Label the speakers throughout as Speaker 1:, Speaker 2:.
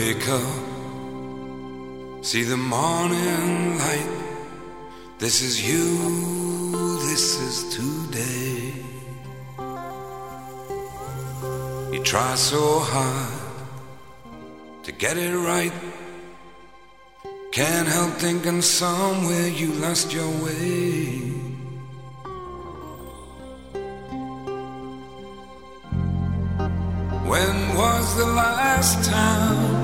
Speaker 1: wake up, see the morning light. This is you, this is today. You try so hard to get it right. Can't help thinking somewhere you lost your way. When was the last time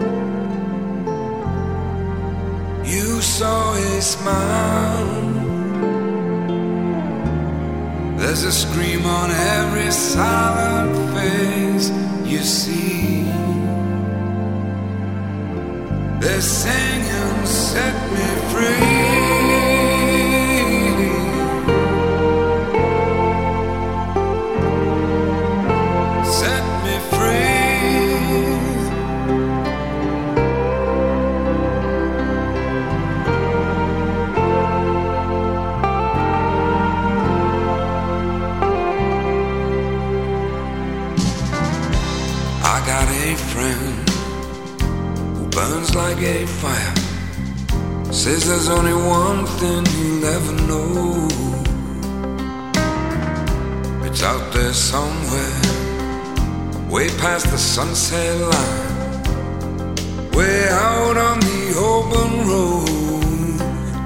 Speaker 1: you saw a smile? There's a scream on every silent face you see. They're singing, set me free. Set me free. I got a friend who burns like a fire, says there's only one thing he'll ever know. It's out there somewhere, way past the sunset line, way out on the open road.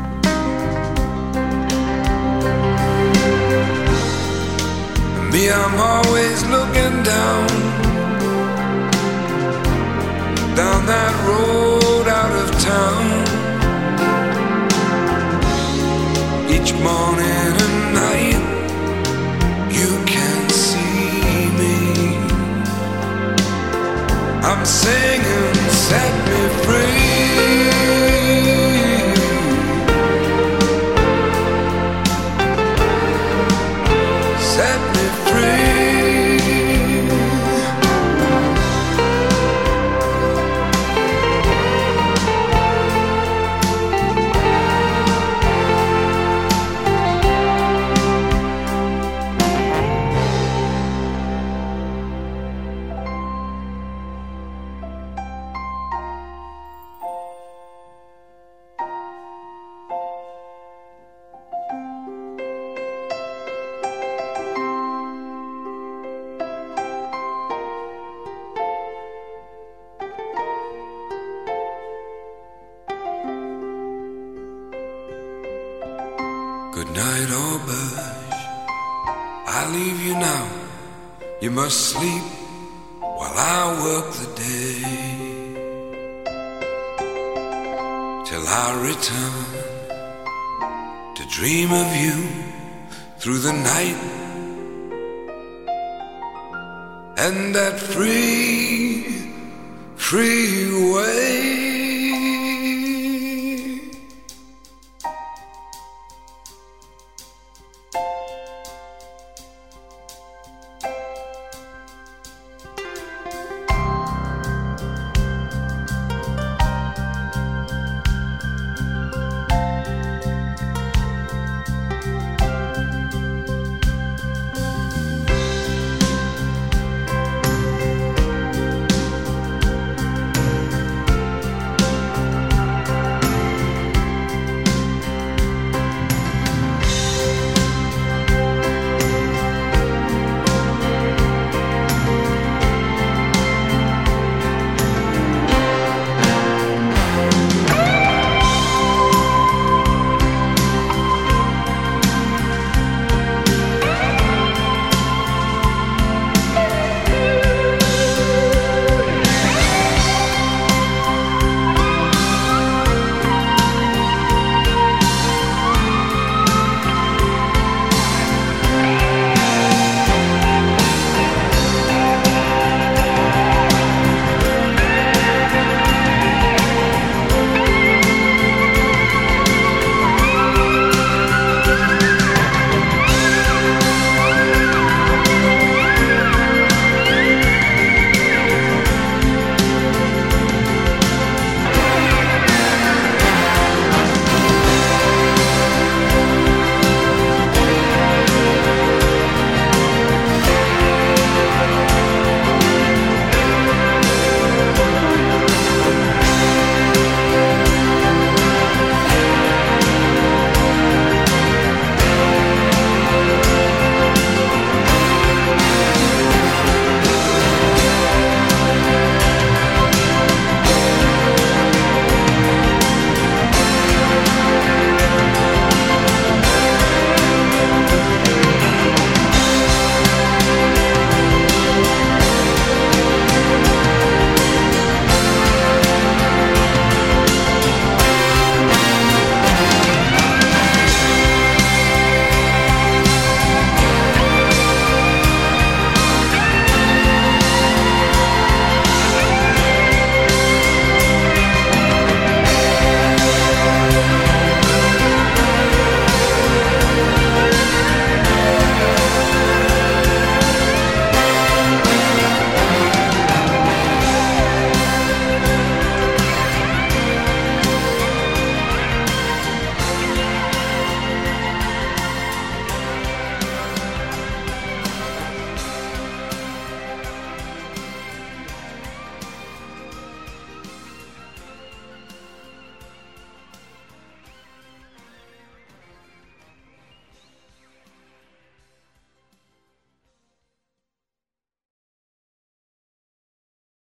Speaker 1: And me, I'm always looking down that road out of town. Each morning and night you can see me. I'm singing, set me free. Set me free. Good night, Auberge, I leave you now. You must sleep while I work the day, till I return to dream of you through the night. And that free way.